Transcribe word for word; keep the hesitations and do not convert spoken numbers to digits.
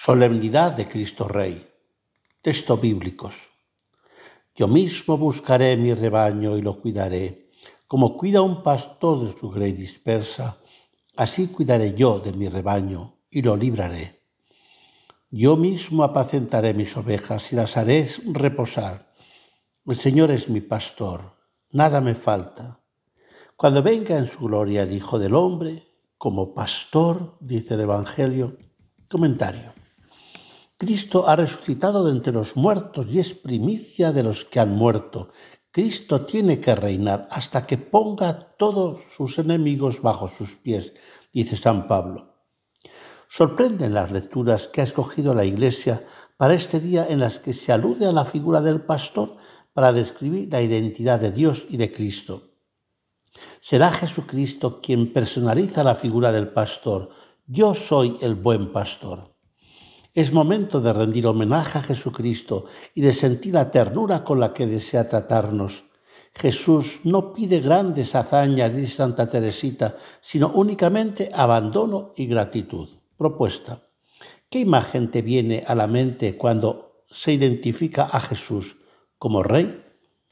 Solemnidad de Cristo Rey. Texto bíblicos. Yo mismo buscaré mi rebaño y lo cuidaré. Como cuida un pastor de su grey dispersa, así cuidaré yo de mi rebaño y lo libraré. Yo mismo apacentaré mis ovejas y las haré reposar. El Señor es mi pastor, nada me falta. Cuando venga en su gloria el Hijo del Hombre, como pastor, dice el Evangelio. Comentario. Cristo ha resucitado de entre los muertos y es primicia de los que han muerto. Cristo tiene que reinar hasta que ponga a todos sus enemigos bajo sus pies, dice San Pablo. Sorprenden las lecturas que ha escogido la Iglesia para este día en las que se alude a la figura del pastor para describir la identidad de Dios y de Cristo. Será Jesucristo quien personaliza la figura del pastor. Yo soy el buen pastor. Es momento de rendir homenaje a Jesucristo y de sentir la ternura con la que desea tratarnos. Jesús no pide grandes hazañas, dice Santa Teresita, sino únicamente abandono y gratitud. Propuesta. ¿Qué imagen te viene a la mente cuando se identifica a Jesús como Rey?